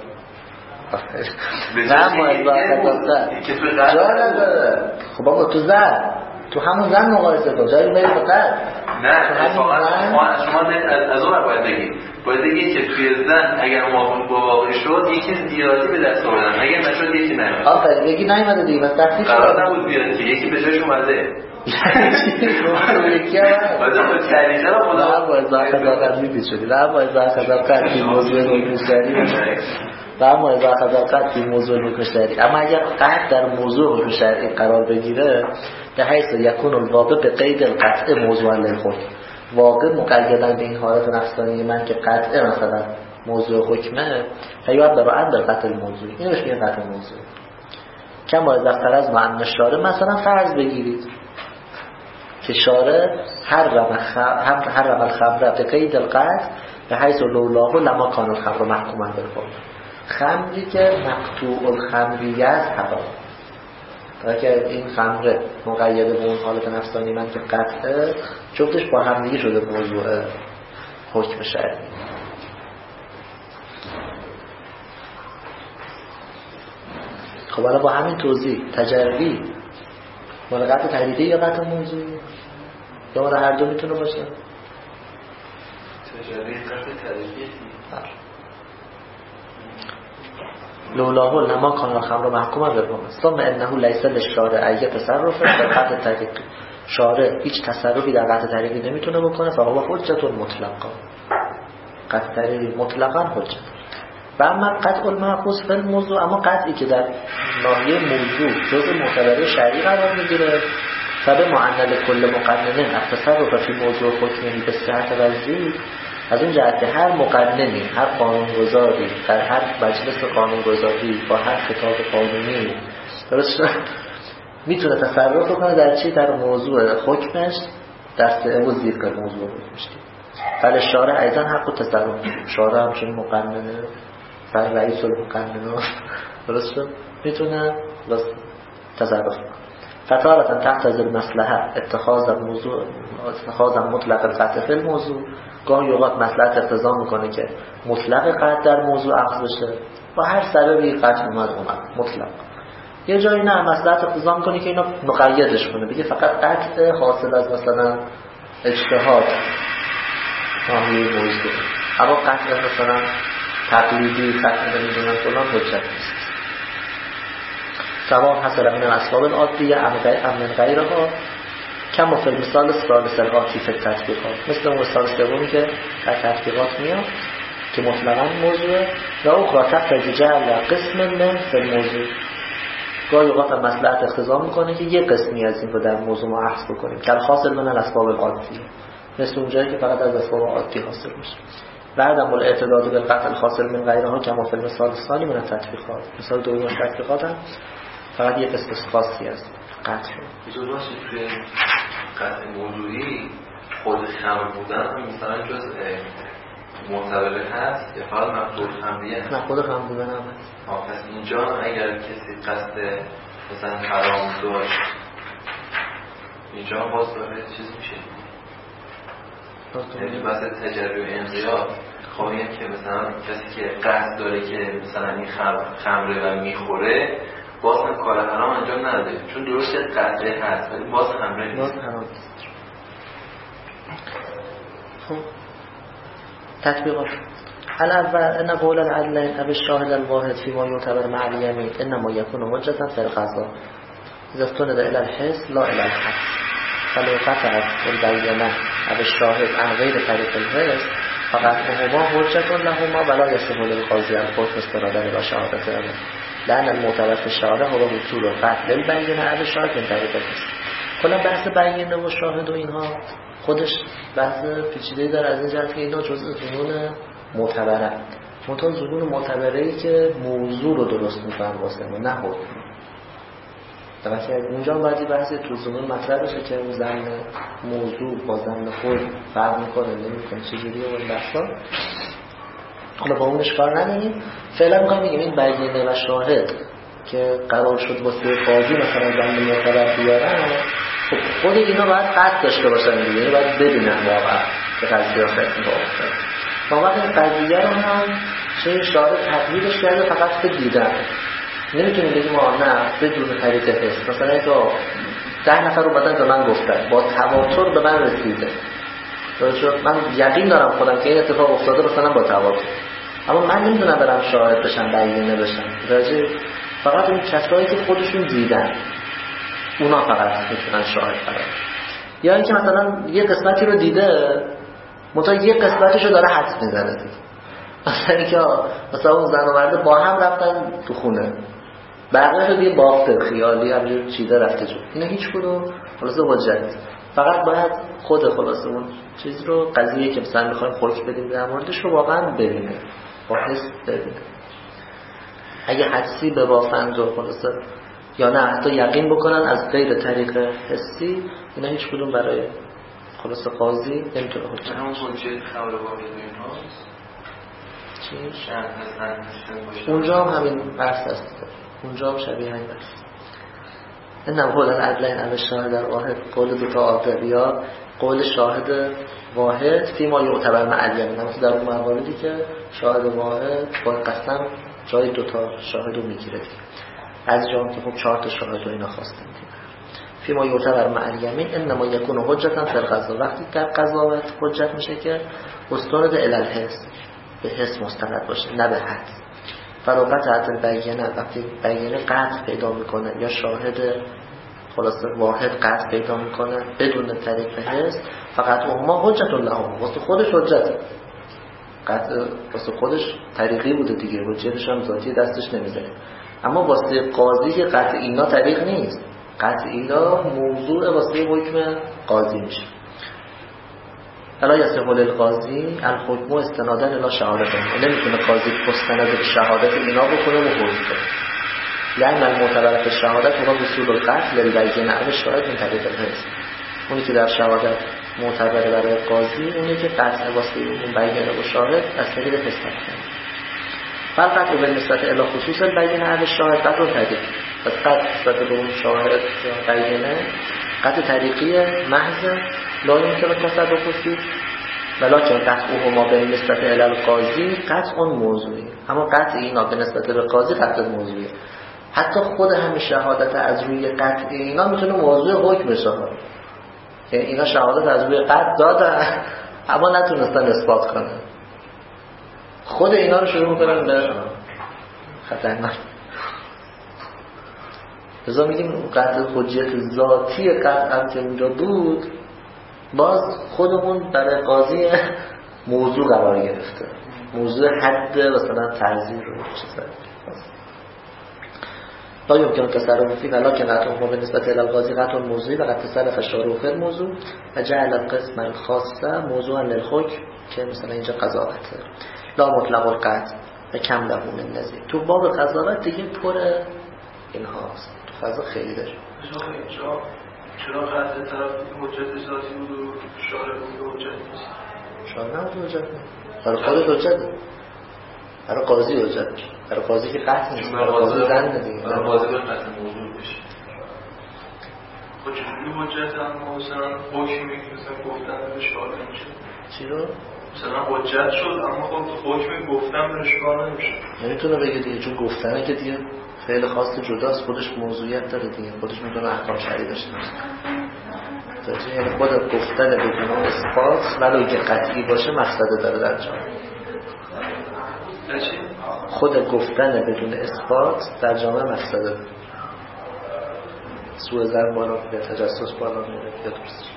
نه ما از واقع دادن جا نداره. خب بابا تو زن تو همون زن مقایسه کن، جایی بری فقط نه اتفاقا شما از اون باید بگید باید بگید که توی زن اگر موافق با واقع شد یکی زیادی به دست آوردن، اگر نشد یکی نیومد. آفرین یکی نیومده دیگه، بس تفصیل قرار نبود بیاد که یکی به جاش اومده. یکی هم باید خود کلیسه رو خدا با ازاق خضاقت میدید شدی و با ازاق خضاقت این موضوع رو کشتری و اما ازاق خضاقت این موضوع رو کشتری. اما اگر قطع در موضوع رو کشتری قرار بگیره به حیث یکون الواقع به قید القطع موضوع للخود، واقع مقیدن به این حالت نفسانی من که قطع مثلا موضوع حکمه فیاد برای اندر قطع الموضوع، این روش میگه قطع موضوع. کما از فرض معنی شارع مثلا فرض بگیرید که شارع هر رمل خمر هر رمل خمر به قید القطع به حیث لولاه لما کان الخمر محکوما بالفعل، خمری که مقطوع الخمریه است حرام، اگر این خمره مقید به اون حالت نفسانی من که قطعه جفتش با هم دیگه شده موضوع حکم شرعی. خب حالا با همین توضیح تجربی مال قطع تحریفی یا قطع موضوعی یا مال هر دو میتونه باشه؟ تجربی قطع تحریفی لولاه لما کان الخمر محکوما بالفعل ثم انه لیس للشارع ای تصرف در قطع طریقی، شارع هیچ تصرفی در قطع طریقی نمیتونه بکنه فهو حجت مطلقا، قطع طریقی مطلقا حجت. و اما قطع المأخوذ فی الموضوع، اما قطعی که در ناحیه موضوع جزء معتبر شرعی قرار میگیره فبه معنل کل مقننه التصرف فی موضوع حکمی به صحت وضعی، از اون جهت که هر مقننی هر قانونگذاری در هر مجلس قانونگذاری با هر کتاب قانونی درست میتونه تصرف کنه در چی؟ در موضوع حکمش دست او زیر که موضوع حکمش بله شارع ایضا حق تصرف، شارع همچون مقننه بله رئیس المقننه درست شد میتونه تصرف کنه. فتارة تحتاج المصلحة اتخاذ موضوع اتخاذ مطلق القطع فی الموضوع، گاهی اوقات مصلحت اقتضا میکنه که مطلق قطع در موضوع اخذ بشه و هر سببی قطع اومد اومد مطلق. یه جایی نه مصلحت اقتضا میکنه که اینو مقیدش کنه بگه فقط قطع حاصل از مثلا اجتهاد ناحیه موضوع، اما قطع مثلا تقلیدی قطع نمیدونم فلان حجت نیست. سواء حصل من الاسباب العادیه ام من غیرها کما فی المثال الثالث الآتی فی التطبیقات، مثل اون مثال سومی که در تطبیقات میاد که مطلقاً موضوعه و اخرى تحت جعل قسم من فی الموضوع. گاهی اوقات هم مصلحت اقتضا میکنه که یه قسمی از این رو در موضوع ما اخذ بکنیم که الحاصل من الاسباب العادیه، مثل اونجایی که فقط از اسباب عادی حاصل میشه. بعدم الاعتداد بالقطع الحاصل من غیرها کما فی المثال الثانی من التطبیقات. مثال دوم از تطبیقات هم فقط یه قسم خاصی است قطع شد. درسته توی قطع موضوعی خود خمر بودن هم مثلا جز معتبره هست یا فقط مقدور خمریه هست؟ نه خود خمر بودن هم هست. پس اینجا اگر کسی قصد مثلا حرام داشت اینجا باز داره چیز میشه، یعنی بحث تجربه انقیاد خواهیم که مثلا کسی که قصد داره که مثلا این خمره و میخوره باز هم کار حرام انجام نداره، چون درست قطعه هست ولی باز خمره نیست. خب تطبیقات الاول ان قول العدلین اب الشاهد الواحد فيما يعتبر مع اليمين انما يكون حجة في القضاء اذا استند الى الحس لا الى الحس فلو قطعت البينة اب الشاهد عن غير طريق الحس فقطعهما حجة لهما ولا يصح للقاضي الحكم استنادا الى شهادته لأن المعتبر في الشهادة هو وصول القطع للبينة اب الشاهد من طریق الحس. کلا بحث بینه و شاهد و اینها خودش بحث پیچیده‌ای داره از این جهت که اینا جزء ظنون معتبره، منتها ظنون معتبره‌ای که موضوع رو درست می‌کنن واسه ما نه حکم. درسته اونجا باید بحثی تو ظنون مطرح بشه که اون ظن موضوع با ظن خود فرق می‌کنه نمی‌کنه چجوریه اون بحثا. حالا با اونش کار نداریم. فعلا می‌خوایم بگیم این بینه و شاهد که قرار شد واسه قاضی مثلا ظن معتبر بیارن، خب خود اینا باید قطع داشته باشن دیگه، یعنی باید ببینن واقعا که قضیه ها خیلی با افتاد. ما وقت این قضیه رو هم چه شاهد تقلیدش کرده فقط که دیدن، نمیتونیم بگیم آه نه بدون طریق حس. مثلا که ده نفر رو بدن به من گفتن با تواتر به من رسیده، من یقین دارم خودم که این اتفاق افتاده مثلا با تواتر، اما من نمیدونم برم شاهد بشم بینه بشم. راجع فقط اون کسایی که خودشون دیدن اونا فقط میتونن شاهد قرار. یا اینکه مثلا یه قسمتی رو دیده منتها یه قسمتش رو داره حدس میزنه دیگه، مثلا اینکه مثلا اون زن و مرد با هم رفتن تو خونه بقیه رو یه بافته خیالی همینجور چیده رفته جو، اینا هیچ کدوم خلاصه حجت. فقط باید خود خلاصه اون چیز رو قضیه که مثلا میخوایم حکم بدیم در موردش رو واقعا ببینه، با حس ببینه. اگه حدسی به بافند و خلاصه یا نه حتی یقین بکنن از غیر طریق حسی، اینا هیچ کدوم برای خلاص قاضی نمیتونه حجت. همون حجت خبر واقعی ایناست. چی؟ شرط هستن باشه. اونجا هم همین بحث هست. اونجا هم شبیه همین بحث. این هم قول العدلین اب الشاهد الواحد، قول دو تا عاقبیا، قول شاهد واحد فیما یعتبر مع الیمین، مثلا در اون مواردی که شاهد واحد با قسم جای دو تا شاهد رو میگیره. از جام که خب چهار تا شاهد رو اینا خواستن فیما یعتبر مع الیمین انما یکون حجتا فی القضا، وقتی در قضاوت حجت میشه که مستند الی الحس، به حس مستند باشه نه به حدس. فراغت عدل بینه، وقتی بینه قطع پیدا میکنه یا شاهد خلاصه واحد قطع پیدا میکنه بدون طریق حس، فقط اونما حجت لهم، واسه خودش حجت، قطع واسه خودش طریقی بوده دیگه، حجتش هم ذاتی دستش نمیذاره. اما واسه قاضی که قطع اینا طریق نیست، قطع اینا موضوع واسه حکم قاضی میشه. الا یصح للقاضی الحکم استنادا الی شهادته، نمیتونه قاضی مستند به شهادت اینا بکنه و حکم کنه. لأن المعتبر فی الشهادت هو وصول القطع للبینه اب الشاهد من طریق الحس. اونی که در شهادت معتبر برای قاضی اونی که قطع واسه اون بینه و شاهد از طریق حس کنه. فقط به نسبت الی خصوص البینه اب الشاهد قطع طریق، پس قطع نسبت به اون شاهد یا بینه قطع طریقی محض لا یمکن تصرف فیه، ولکن قطعهما به نسبت الی القاضی قطع موضوعی، اما قطع اینا به نسبت به قاضی قطع موضوعی. حتی خود همین شهادت از روی قطع اینا میتونه موضوع حکم بشه، یعنی اینا شهادت از روی قطع دادن اما نتونستن اثبات کنن، خود اینا رو شروع میکنن به خطرناک. لذا میگیم قطع حجیت ذاتی قطع هم که اونجا بود باز خودمون برای قاضی موضوع قرار گرفته، موضوع حد مثلا تعزیر رو چیزا لا يمكن التصرف فيه ولكن قطعه بالنسبة إلى القاضي قطع موضوعي وقد تصرف الشارع في الموضوع و جعل القسم الخاص موضوعا للحكم که مثلا اینجا قضاوت لا مطلق القطع و کم له من نظیر. تو باب قضاوت دیگه پر اینهاست، تو فضا خیلی داره. اینجا چرا قطع طرف حجت ذاتی بود و شارع بود حجت نیست؟ شارع نبود حجت بود، برای خودت حجت بود، برای قاضی حجت بود، برای قاضی که قطع نیست، برای قاضی زن دیگه، برای قاضی باید قطع موضوع بشه. خب چجوری حجت هم مثلا حکمی که مثلا گفتن به شارع میشه؟ چی رو؟ مثلا حجت شد اما خب حکمی گفتن به شارع نمیشه. نمیتونه بگه دیگه، چون گفتنه که دیگه فعل خاص جداست، خودش موضوعیت داره دیگه، خودش میتونه احکام شرعی داشته باشه. یعنی خود گفتن بدون اثبات ولو که قطعی باشه مقصد داره در جامعه. خود گفتن بدون اثبات در جامعه مقصد داره. سوء ظن بالا میره، تجسس بالا میره، یا درست.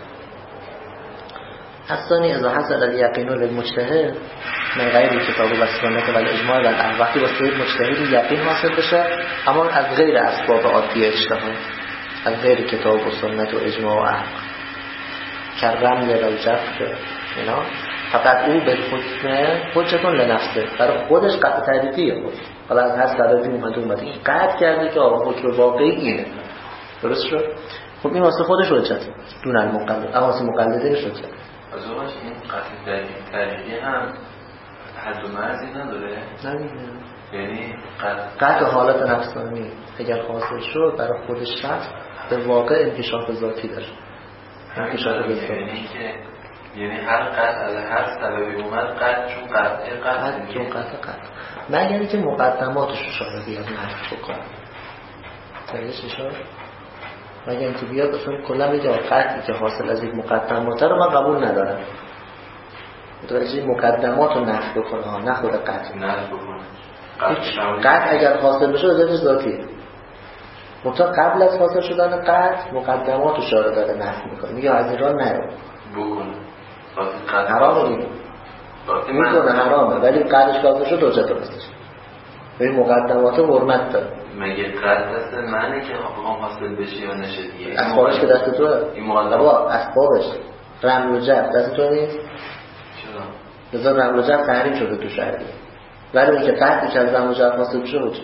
الثانی اذا حصل الیقین للمجتهد من غیر کتاب و سنت و الاجماع و الاهل، وقتی واسه مجتهد یقین حاصل بشه اما از غیر اسباب عادی اجتهاد، از غیر کتاب و سنت و اجماع و اهل کرم و جفر اینا، فقط او به حکم حجتون لنفسه، برای خودش قطع تعریفیه خود، حالا از هر سببی اومده اومده این قطع کرده که آقا حکم واقعی اینه، درست شد؟ خب این واسه خودش حجت دون المقلد، اما واسه مقلدینش حجت. از اونش این قطع تعریفی هم حد و مرزی نداره؟ نمیده. یعنی قطع حالت نفسانی اگر حاصل شد برای خود شخص به واقع انکشاف ذاتی داره. انکشاف ذاتی. یعنی که یعنی هر قطع از هر سببی اومد قطع چون قطع قطع چون قطع قطع مگر اینکه مقدماتش رو شاید بیاد نفی بکنه. تایش شد. مگر اینکه بیاد اصلا کلا بگه قطعی که حاصل از یک مقدماته رو من قبول ندارم. متوجه مقدمات رو نفی بکنه، نه خود قطع. نفی بکنه. قطع اگر حاصل بشه ذاتش ذاتیه. منتها قبل از حاصل شدن قطع مقدمات رو شارع داره نفی میکنه، میگه از این راه نرو بکنه. حرامه دیگه میکنه، حرامه، ولی قدرش حاصل شد حجت درستش. به مقدمات حرمت داره. مگه قدر دست منه که حقام حاصل بشه یا نشه دیگه؟ اسبابش که دست توه. این مقدمات اسبابش رمل و جب دست تو نیست؟ چرا؟ لذا رمل و جب تحریم شده تو شهری، ولی اون که قدرش که از رمل و جب حاصل بشه حجت.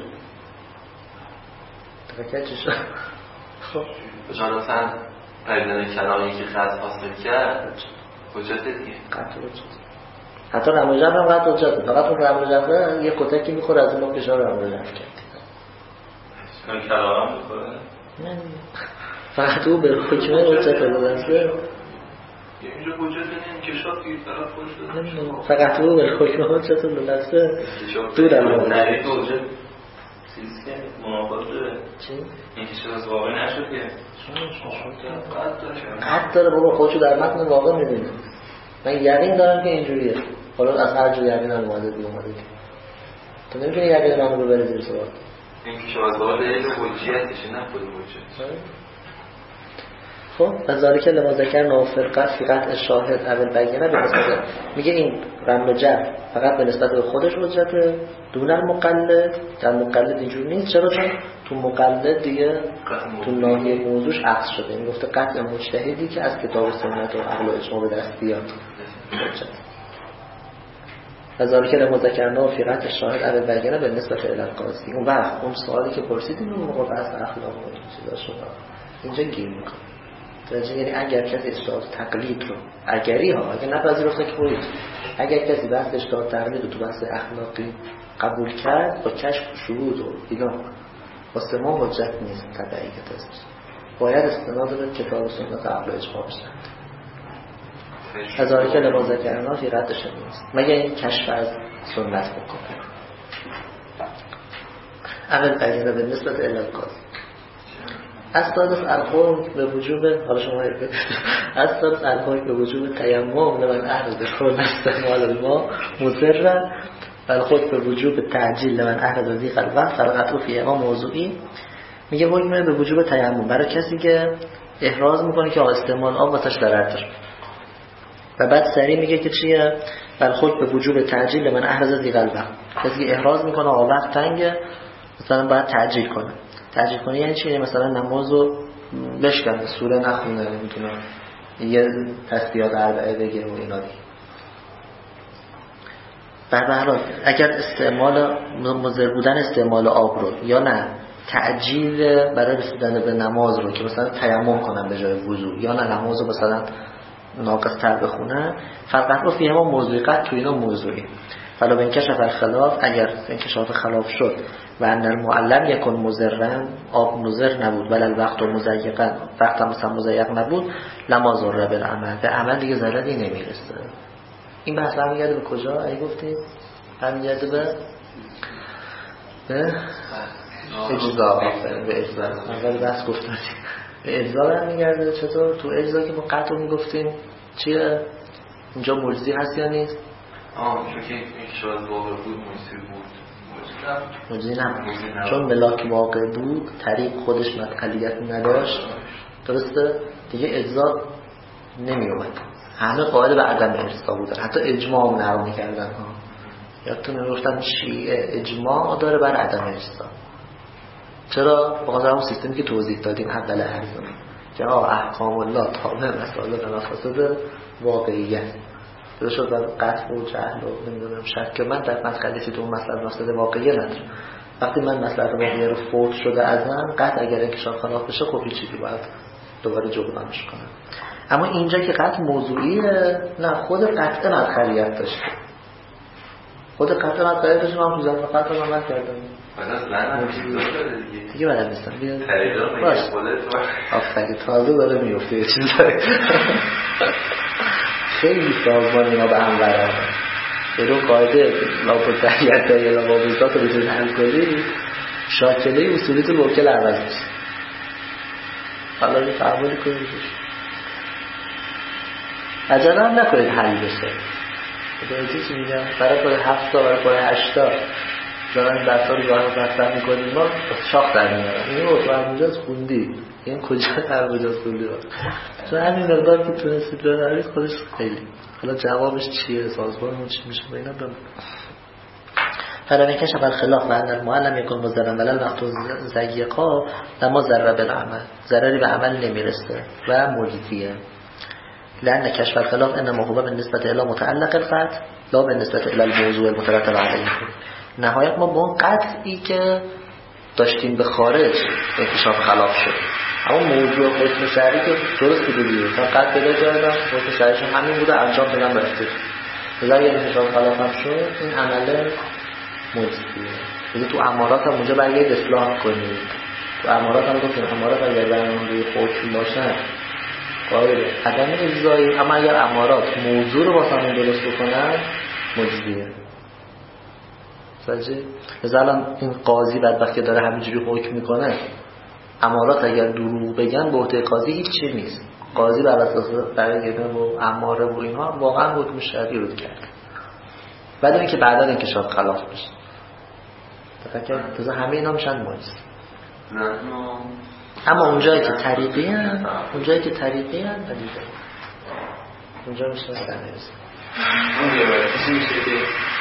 تفکر چی شد؟ خب بچه مثلا پریدن کلامی که قدر حاصل کرد حجت دیگه؟ قطع حجت. حتی رمل و جب هم قطع حجت، فقط اون رمل و جب یه کتکی میخوره از اون فشار رمل و جب کرد. این کلام میخوره؟ نه فقط او به حکمه حجت بودنسته. اینجا حجت انکشاف دیگه طرف خودش داره. فقط او به حکمه حجت بودنسته. دور هم نرید حجت چیز که منافات داره. چی؟ انکشاف از واقع نشد که قد داره بابا، خودشو در متن واقع میبینه. من یقین دارم که اینجوریه، حالا از هر جو یقین هم اومده بی اومده تو نمیتونی یقین من رو ببری زیر سوال. انکشاف از واقع دلیل حجیتشه نه خود حجت. خب از ذالک لما ذکرنا فی القطع فی قطع الشاهد اول بینه به نسبت میگه این رمل و جر فقط به نسبت به خودش حجته دون المقلد. در مقلد اینجور نیست. چرا؟ چون تو مقلد دیگه تو ناحیه موضوعش عکس شده. این گفته قطع مجتهدی که از کتاب و سنت و عقل و اجماع به دست بیاد حجت. از ذالک لما ذکرنا فی قطع الشاهد اول بینه به نسبت الی القاضی. اون وقت اون سوالی که پرسیدیم اون موقع از اخلاق و چیزا شد اینجا گیر میکنه. یعنی اگر کسی اجتهاد تقلید رو اگری ها اگر نپذیرفته که باید اگر کسی بحث اجتهاد تقلید رو تو بحث اخلاقی قبول کرد با کشف شهود و اینا واسه ما حجت نیست. تبعیت است، باید استناد به کتاب و سنت عقل و اجماع بشه. از آنکه لما ذکرنا فی ردش نیست مگر این کشف از سنت بکنه. اول بگیره به نسبت الالقاضی اساس الحکم به وجوب، حالا شما اساس الحکم به وجوب تیمم لمن احرز کل استعمال الماء مضرا و خود به وجوب تعجیل لمن احرز ذیق الوقت فرقت فی ما موضوعی. میگه حکم به وجوب تیمم برای کسی که احراز میکنه که استعمال آب واسش ضرر داره و بعد سریع میگه که چیه؟ بل خود به وجوب تعجیل من احرز دیگر الوقت، کسی که احراز میکنه آقا وقت تنگه مثلا باید تعجیل کنه. تعجیل کنه یعنی چیه؟ مثلا نمازو بشکنه، سوره نخونه، نمیتونه یه تسبیحات اربعه بگه و اینا دیگه. در هر حال اگر استعمال مضر بودن استعمال آب رو یا نه تعجیل برای رسیدن به نماز رو که مثلا تیمم کنن به جای وضو یا نه نماز رو مثلا ناقص تر بخونن، فرق رو فیه ما موضوعیت تو اینا موضوعی. فلا به انکشف الخلاف، اگر انکشاف خلاف شد و ان المعلم یکن مضرن، آب مضر نبود ولی الوقت مضیقا، وقت هم مثلا مضیق نبود، لما ضر بالعمل، به عمل دیگه ضرری نمیرسه. این بحث برمیگرده به کجا؟ ای گفتیم برمیگرده به به اجزا. به اجزا اول بحث گفتیم به اجزا برمیگرده. چطور؟ تو اجزا که ما قطع رو میگفتیم چیه؟ اینجا مجزی هست یا نیست؟ آه چون که این شاید واقع بود مجزی بود مجزی نبود، چون ملاک واقع بود طریق خودش مدخلیت نداشت، درسته؟ دیگه اجزا نمی اومد، همه قائل به عدم اجزا بودن، حتی اجماع هم نرو میکردن ها. یادتونه میگفتن شیعه اجماع داره بر عدم اجزا. چرا؟ بخاطر همون سیستمی که توضیح دادیم اول ارزم که آه احکام الله تابع مسائل منافسات واقعیت درست شد و قطع و جهل و نمیدونم شک که من در مدخلی تو اون مسئله مسئله واقعیه ندارم. وقتی من مسئله واقعیه رو فوت شده ازم، قطع اگر انکشاف خلاف بشه خب هیچ چیزی باید دوباره جبرانش کنم. اما اینجا که قطع موضوعیه، نه خود قطع مدخلیت داشته، خود قطع مدخلیت داشته. من تو زمان قطع رو من کردم دیگه بدن نیستم باش آفرین تازه داره میفته یه چیزایی خیلی سازمان اینا به هم برن به رو قاعده لاپتریت یا لابابوزات رو بتونید حل کنی، شاکله اصولی تو لوکل عوض میشه. حالا این فعمالی کنید عجله هم نکنید حل بشه. بهتی چی میگم؟ برای کنید هفت تا برای کنید هشت تا دارن درسا رو گاهی مطرح میکنیم، ما شاخ در میارم این رو تو همونجاز خوندی، این کجا در همونجاز خوندی رو تو همین مقدار که تونستید ببرید خودش خیلی. حالا جوابش چیه؟ سازبانمون چی میشه؟ به اینا بمون. فلان کشف الخلاف و ان المعلم یکن مضرا ولی الوقت ضیقا لما ضر بالعمل، ضرری به عمل نمیرسه و مجزیه. لأن کشف الخلاف انما هو بالنسبه الی متعلق القطع لا بالنسبه الی الموضوع المترتب علیه. نهایت ما با اون قطعی که داشتیم به خارج انکشاف خلاف شد، اما موضوع حکم شرعی که درست بوده دیگه، مثلا قطع پیدا کردم حکم شرعیش همین بوده، انجام دادم رفته، بذار یه انکشاف خلاف هم شد، این عمل مجزیه. یعنی تو امارات هم اونجا برگرد اصلاح کنید. تو امارات هم گفتیم امارات اگر برنامه روی حکم باشن قابل عدم اجزایی، اما اگر امارات موضوع رو واسه همون درست بکنن مجزیه. سجه مثلا این قاضی بدبخت که داره همینجوری حکم میکنه، امارات اگر دروغ بگن به عهده قاضی هیچ چیز نیست. قاضی بر اساس برگردن و اماره و اینها واقعا حکم شرعی رو کرد، بعد اینکه بعدا انکشاف خلاف بشه. فکر تازه همه اینا میشن مجز. اما اونجایی که طریقی هست، اونجایی که طریقی هست طریقی اونجا میشه در نرسه. اون یه باید کسی میشه که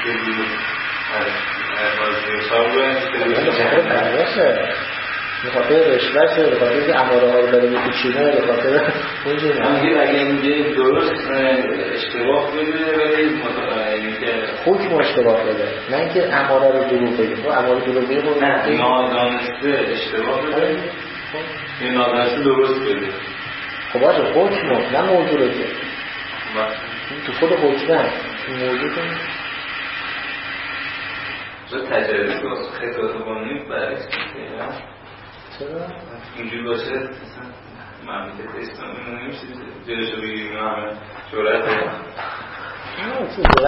بخاطر رشوهشه، بخاطر که اماره ها رو داره میکشونه، بخاطر اونجا اگه اینجا درست اشتباه بده ولی حکم اشتباه بده، نه اینکه اماره رو دروغ بگه. اماره دروغ بگه نه نادانسته اشتباه بده یا نادانسته درست بده. خب باشه حکم نه موضوع رو که تو خود حکم هست موضوع کنی تو تجربه تو خطات قانونی برعکس میشه. چرا؟ اینجوری باشه مملکت اسلامی نمیشه جلوشو بگیریم همه جرأت